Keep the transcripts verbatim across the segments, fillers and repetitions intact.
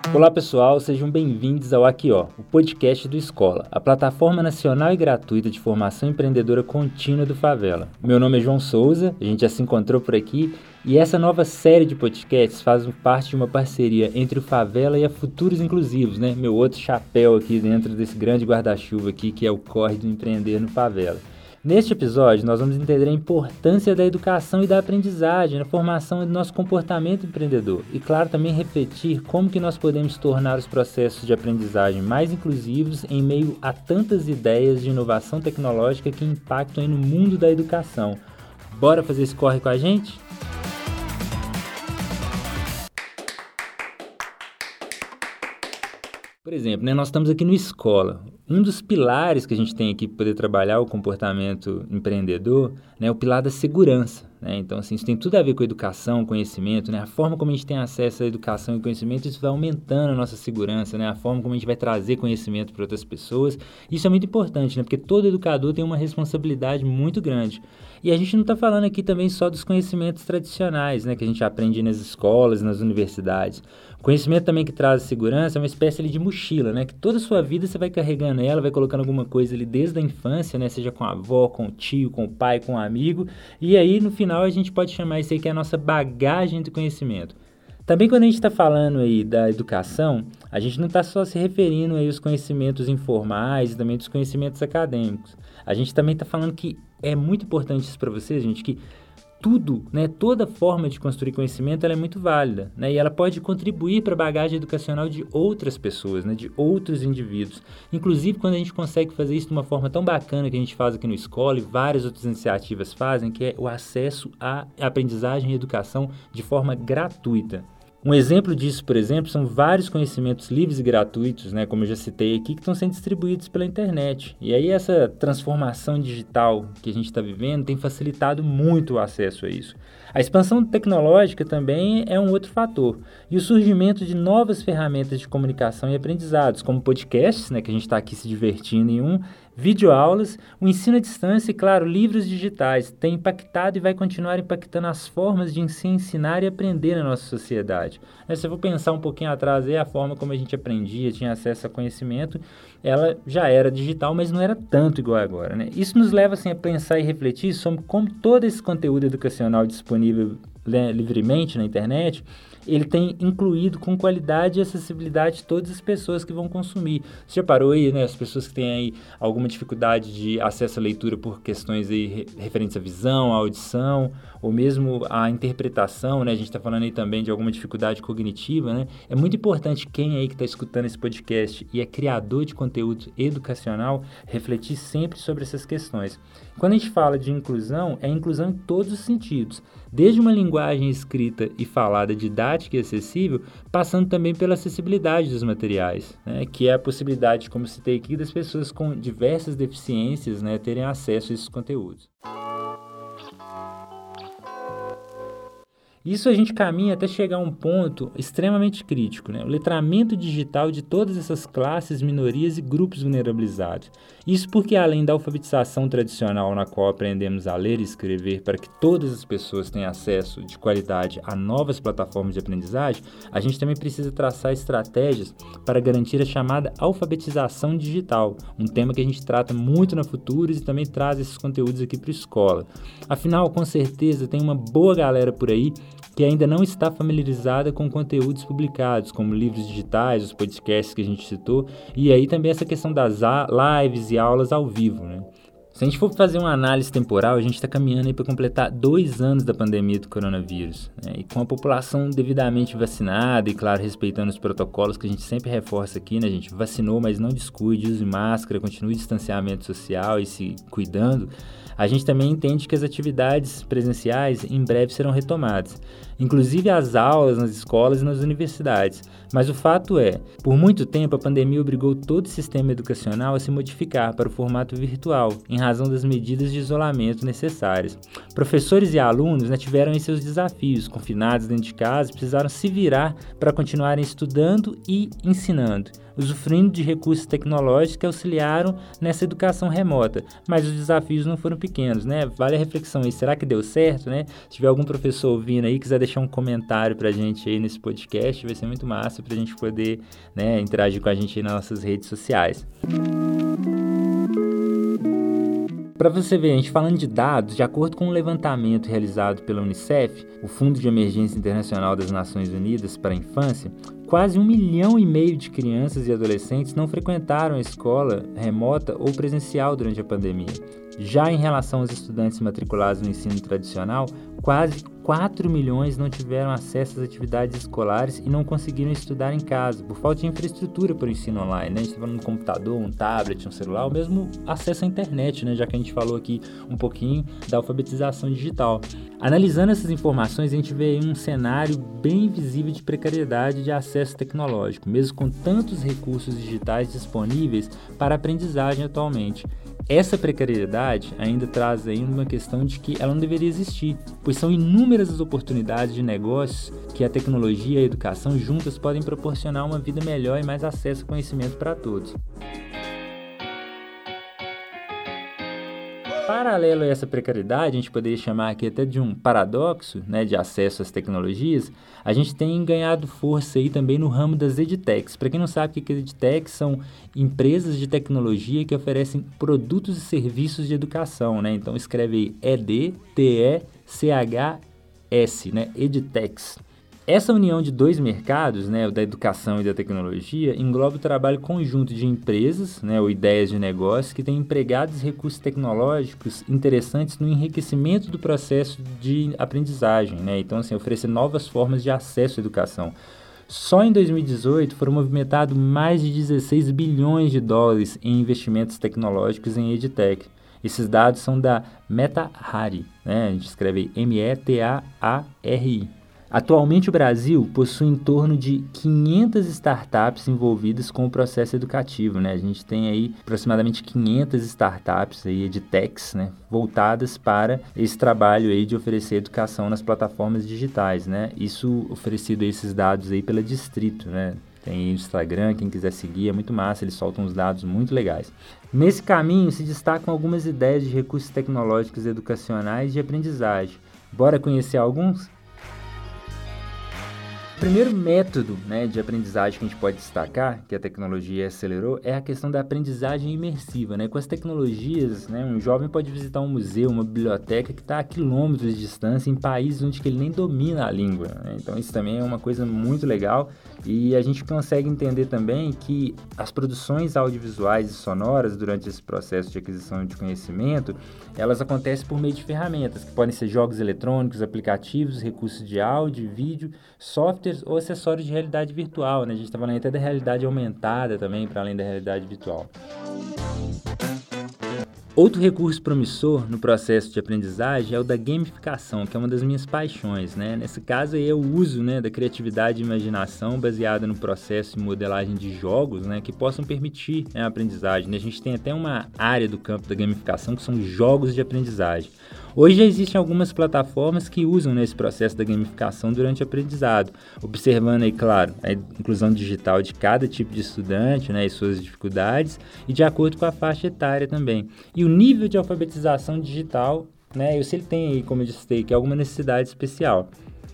Olá pessoal, sejam bem-vindos ao Aqui Ó, o podcast do Escola, a plataforma nacional e gratuita de formação empreendedora contínua do Favela. Meu nome é João Souza, a gente já se encontrou por aqui e essa nova série de podcasts faz parte de uma parceria entre o Favela e a Futuros Inclusivos, né? Meu outro chapéu aqui dentro desse grande guarda-chuva aqui que é o corre do empreender no Favela. Neste episódio, nós vamos entender a importância da educação e da aprendizagem na formação do nosso comportamento empreendedor e, claro, também refletir como que nós podemos tornar os processos de aprendizagem mais inclusivos em meio a tantas ideias de inovação tecnológica que impactam aí no mundo da educação. Bora fazer esse corre com a gente? Por exemplo, né, nós estamos aqui no Escola. Um dos pilares que a gente tem aqui para poder trabalhar o comportamento empreendedor, né, é o pilar da segurança. Né? Então, assim, isso tem tudo a ver com educação, conhecimento, né? A forma como a gente tem acesso à educação e conhecimento, isso vai aumentando a nossa segurança, né? A forma como a gente vai trazer conhecimento para outras pessoas. Isso é muito importante, né? Porque todo educador tem uma responsabilidade muito grande. E a gente não está falando aqui também só dos conhecimentos tradicionais, né? Que a gente aprende nas escolas, nas universidades. O conhecimento também que traz segurança é uma espécie ali de mochila, né? Que toda a sua vida você vai carregando ela, vai colocando alguma coisa ali desde a infância, né? Seja com a avó, com o tio, com o pai, com o amigo. E aí, no final, a gente pode chamar isso aí que é a nossa bagagem de conhecimento. Também quando a gente está falando aí da educação, a gente não está só se referindo aí aos conhecimentos informais e também dos conhecimentos acadêmicos. A gente também está falando que é muito importante isso para vocês, gente, que tudo, né, toda forma de construir conhecimento ela é muito válida, né, e ela pode contribuir para a bagagem educacional de outras pessoas, né, de outros indivíduos. Inclusive, quando a gente consegue fazer isso de uma forma tão bacana que a gente faz aqui no Escola e várias outras iniciativas fazem, que é o acesso à aprendizagem e educação de forma gratuita. Um exemplo disso, por exemplo, são vários conhecimentos livres e gratuitos, né, como eu já citei aqui, que estão sendo distribuídos pela internet. E aí essa transformação digital que a gente está vivendo tem facilitado muito o acesso a isso. A expansão tecnológica também é um outro fator. E o surgimento de novas ferramentas de comunicação e aprendizados, como podcasts, né, que a gente está aqui se divertindo em um, videoaulas, o ensino à distância e, claro, livros digitais, tem impactado e vai continuar impactando as formas de se ensinar e aprender na nossa sociedade. Se eu vou pensar um pouquinho atrás, aí, a forma como a gente aprendia, tinha acesso a conhecimento, ela já era digital, mas não era tanto igual agora. Né? Isso nos leva assim, a pensar e refletir sobre como todo esse conteúdo educacional disponível né, livremente na internet, ele tem incluído com qualidade e acessibilidade todas as pessoas que vão consumir. Você já parou aí, né? As pessoas que têm aí alguma dificuldade de acesso à leitura por questões aí referentes à visão, à audição, ou mesmo à interpretação, né? A gente está falando aí também de alguma dificuldade cognitiva, né? É muito importante quem aí que está escutando esse podcast e é criador de conteúdo educacional refletir sempre sobre essas questões. Quando a gente fala de inclusão, é inclusão em todos os sentidos, desde uma linguagem escrita e falada didática e acessível, passando também pela acessibilidade dos materiais, né, que é a possibilidade, como citei aqui, das pessoas com diversas deficiências né, terem acesso a esses conteúdos. Isso a gente caminha até chegar a um ponto extremamente crítico, né? O letramento digital de todas essas classes, minorias e grupos vulnerabilizados. Isso porque, além da alfabetização tradicional na qual aprendemos a ler e escrever para que todas as pessoas tenham acesso de qualidade a novas plataformas de aprendizagem, a gente também precisa traçar estratégias para garantir a chamada alfabetização digital, um tema que a gente trata muito na Futuros e também traz esses conteúdos aqui para a escola. Afinal, com certeza, tem uma boa galera por aí que ainda não está familiarizada com conteúdos publicados, como livros digitais, os podcasts que a gente citou, e aí também essa questão das lives e aulas ao vivo, né? Se a gente for fazer uma análise temporal, a gente está caminhando para completar dois anos da pandemia do coronavírus. Né? E com a população devidamente vacinada e, claro, respeitando os protocolos que a gente sempre reforça aqui, né, a gente vacinou, mas não descuide, use máscara, continue distanciamento social e se cuidando, a gente também entende que as atividades presenciais em breve serão retomadas, inclusive as aulas nas escolas e nas universidades. Mas o fato é, por muito tempo a pandemia obrigou todo o sistema educacional a se modificar para o formato virtual, em razão das medidas de isolamento necessárias. Professores e alunos né, tiveram em seus desafios, confinados dentro de casa, precisaram se virar para continuarem estudando e ensinando. usufruindo de recursos tecnológicos que auxiliaram nessa educação remota. Mas os desafios não foram pequenos, né? Vale a reflexão aí, será que deu certo, né? Se tiver algum professor ouvindo aí, quiser deixar um comentário pra gente aí nesse podcast, vai ser muito massa pra gente poder, né, interagir com a gente aí nas nossas redes sociais. Para você ver, a gente falando de dados, de acordo com um levantamento realizado pela Unicef, o Fundo de Emergência Internacional das Nações Unidas para a Infância, quase um milhão e meio de crianças e adolescentes não frequentaram a escola remota ou presencial durante a pandemia. Já em relação aos estudantes matriculados no ensino tradicional, quase quatro milhões não tiveram acesso às atividades escolares e não conseguiram estudar em casa, por falta de infraestrutura para o ensino online, né? A gente está falando de um computador, um tablet, um celular, ou mesmo acesso à internet, né? Já que a gente falou aqui um pouquinho da alfabetização digital. Analisando essas informações, a gente vê aí um cenário bem visível de precariedade de acesso tecnológico, mesmo com tantos recursos digitais disponíveis para a aprendizagem atualmente. Essa precariedade ainda traz ainda uma questão de que ela não deveria existir, pois são inúmeras as oportunidades de negócios que a tecnologia e a educação juntas podem proporcionar uma vida melhor e mais acesso ao conhecimento para todos. Paralelo a essa precariedade, a gente poderia chamar aqui até de um paradoxo, né, de acesso às tecnologias, a gente tem ganhado força aí também no ramo das edtechs. Para quem não sabe o que é edtechs, são empresas de tecnologia que oferecem produtos e serviços de educação, né? Então escreve aí E D T E C H S, né? edtechs. Essa união de dois mercados, né, o da educação e da tecnologia, engloba o trabalho conjunto de empresas, né, ou ideias de negócio, que têm empregados recursos tecnológicos interessantes no enriquecimento do processo de aprendizagem, né? Então, assim, oferecer novas formas de acesso à educação. Só em dois mil e dezoito foram movimentados mais de dezesseis bilhões de dólares em investimentos tecnológicos em edtech. Esses dados são da Meta-Hari, né? A gente escreve M E T A A R I. Atualmente, o Brasil possui em torno de quinhentas startups envolvidas com o processo educativo, né? A gente tem aí aproximadamente quinhentas startups aí, edtechs, né, voltadas para esse trabalho aí de oferecer educação nas plataformas digitais, né? Isso oferecido aí, esses dados aí pela Distrito, né? Tem aí o Instagram, quem quiser seguir, é muito massa, eles soltam uns dados muito legais. Nesse caminho se destacam algumas ideias de recursos tecnológicos educacionais de aprendizagem. Bora conhecer alguns? O primeiro método, né, de aprendizagem que a gente pode destacar, que a tecnologia acelerou, é a questão da aprendizagem imersiva, né? Com as tecnologias, né, um jovem pode visitar um museu, uma biblioteca que está a quilômetros de distância em países onde que ele nem domina a língua, né? Então isso também é uma coisa muito legal e a gente consegue entender também que as produções audiovisuais e sonoras durante esse processo de aquisição de conhecimento, elas acontecem por meio de ferramentas, que podem ser jogos eletrônicos, aplicativos, recursos de áudio, vídeo, software ou acessórios de realidade virtual, né? A gente está falando até da realidade aumentada também, para além da realidade virtual. Outro recurso promissor no processo de aprendizagem é o da gamificação, que é uma das minhas paixões, né? Nesse caso aí é o uso, né, da criatividade e imaginação baseada no processo de modelagem de jogos, né, que possam permitir, né, a aprendizagem, né? A gente tem até uma área do campo da gamificação que são jogos de aprendizagem. Hoje já existem algumas plataformas que usam nesse processo da gamificação durante o aprendizado, observando aí, claro, a inclusão digital de cada tipo de estudante, né, e suas dificuldades, e de acordo com a faixa etária também. E o nível de alfabetização digital, né, eu sei que ele tem aí, como eu disse, que é alguma necessidade especial.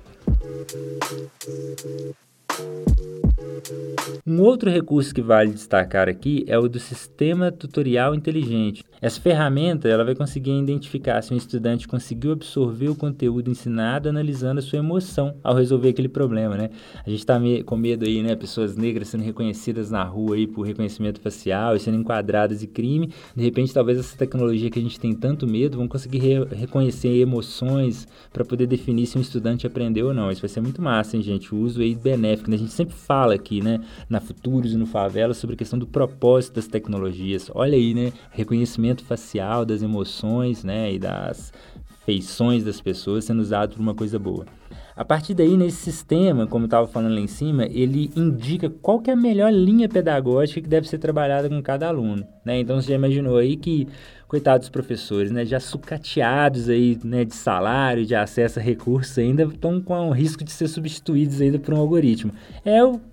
Um outro recurso que vale destacar aqui é o do sistema tutorial inteligente. Essa ferramenta ela vai conseguir identificar se um estudante conseguiu absorver o conteúdo ensinado analisando a sua emoção ao resolver aquele problema, né? A gente está me- com medo aí, né? Pessoas negras sendo reconhecidas na rua aí por reconhecimento facial e sendo enquadradas de crime. De repente, talvez essa tecnologia que a gente tem tanto medo vão conseguir re- reconhecer emoções para poder definir se um estudante aprendeu ou não. Isso vai ser muito massa, hein, gente? O uso aí benéfico, né? A gente sempre fala aqui, né, na Futuros e no Favela, sobre a questão do propósito das tecnologias. Olha aí, né, reconhecimento facial das emoções, né, e das feições das pessoas sendo usado por uma coisa boa. A partir daí, nesse sistema, como eu estava falando lá em cima, ele indica qual que é a melhor linha pedagógica que deve ser trabalhada com cada aluno, né? Então, você já imaginou aí que, coitados dos professores, né, já sucateados aí, né, de salário, de acesso a recursos, ainda estão com o risco de ser substituídos ainda por um algoritmo. É o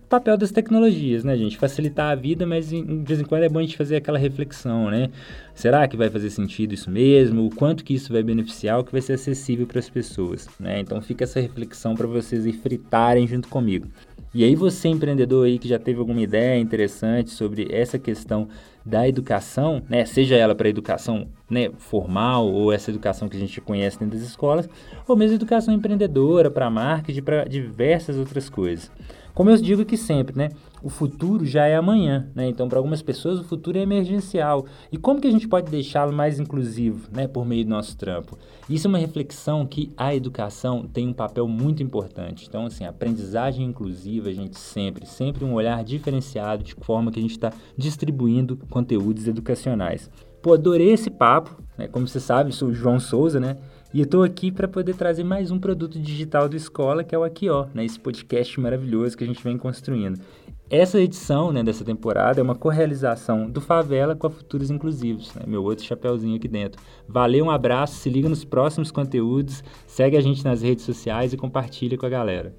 papel das tecnologias, né, gente? Facilitar a vida, mas de vez em quando é bom a gente fazer aquela reflexão, né? Será que vai fazer sentido isso mesmo? O quanto que isso vai beneficiar, o que vai ser acessível para as pessoas, né? Então fica essa reflexão para vocês aí fritarem junto comigo. E aí você, empreendedor aí que já teve alguma ideia interessante sobre essa questão da educação, né, seja ela para educação, né, formal ou essa educação que a gente conhece dentro das escolas, ou mesmo educação empreendedora para marketing, para diversas outras coisas. Como eu digo aqui sempre, né, o futuro já é amanhã, né? Então, para algumas pessoas, o futuro é emergencial. E como que a gente pode deixá-lo mais inclusivo, né, por meio do nosso trampo? Isso é uma reflexão que a educação tem um papel muito importante. Então, assim, a aprendizagem inclusiva, a gente sempre, sempre um olhar diferenciado de forma que a gente está distribuindo conteúdos educacionais. Pô, adorei esse papo, né? Como você sabe, sou o João Souza, né? E eu estou aqui para poder trazer mais um produto digital do Escola, que é o Aqui Ó, né? Esse podcast maravilhoso que a gente vem construindo. Essa edição, né, dessa temporada é uma correalização do Favela com a Futuros Inclusivos, né? Meu outro chapeuzinho aqui dentro. Valeu, um abraço, se liga nos próximos conteúdos, segue a gente nas redes sociais e compartilha com a galera.